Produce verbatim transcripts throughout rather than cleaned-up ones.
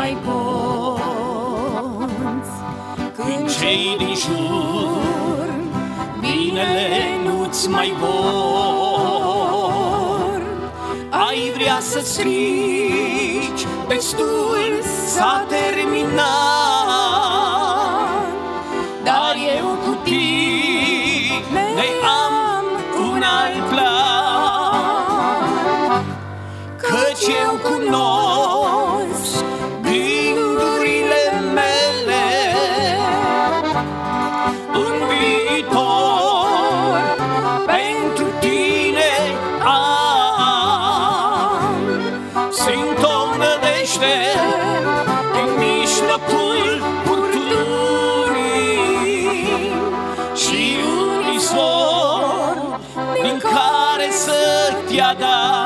mai poți. Când cei din jur binele nu-ți mai vor, ai vrea să strici, destul s-a terminat. Dar eu cu tine am un alt plan, căci eu cunosc gândurile mele. Un viitor pentru tine am, simt o nădejde în mijlocul furtunii și un izvor din care să-ți adar.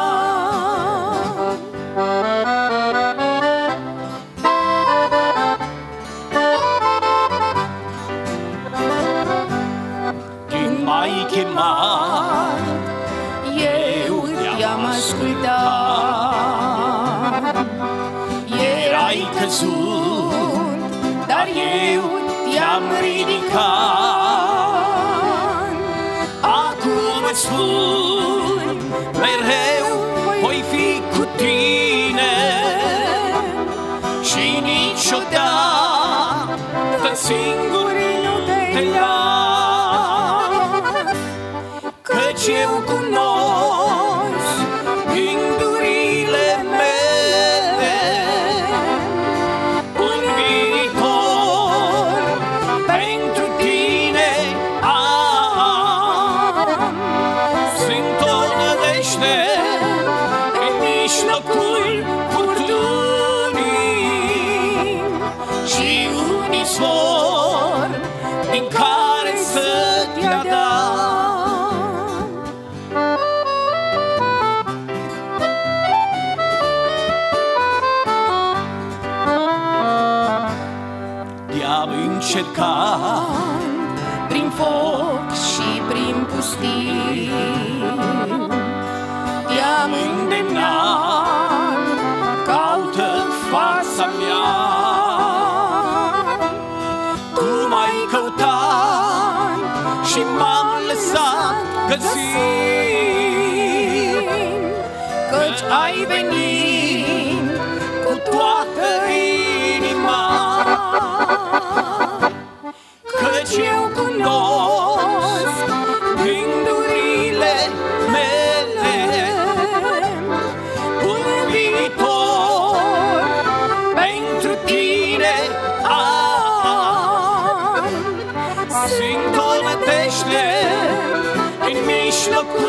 M-ai chemat, Eu te-am ascultat. erai căzut, dar eu te-am ridicat. Acum îți spun, mereu voi fi cu tine și niciodată singur nu te las, căci eu cunosc gândurile mele. Un viitor pentru tine am, sunt o nădejde în mijlocul furtunii și un izvor din care să-ți adar. Te-am încercat Prin foc și prin pustii, te-am îndemnat, caută fața mea. Tu m-ai căutat și m-am lăsat găsit, căci ai venit cu toată inima. Căci eu cunosc gândurile mele. Un viitor pentru tine am, simt o nădejde în mijlocul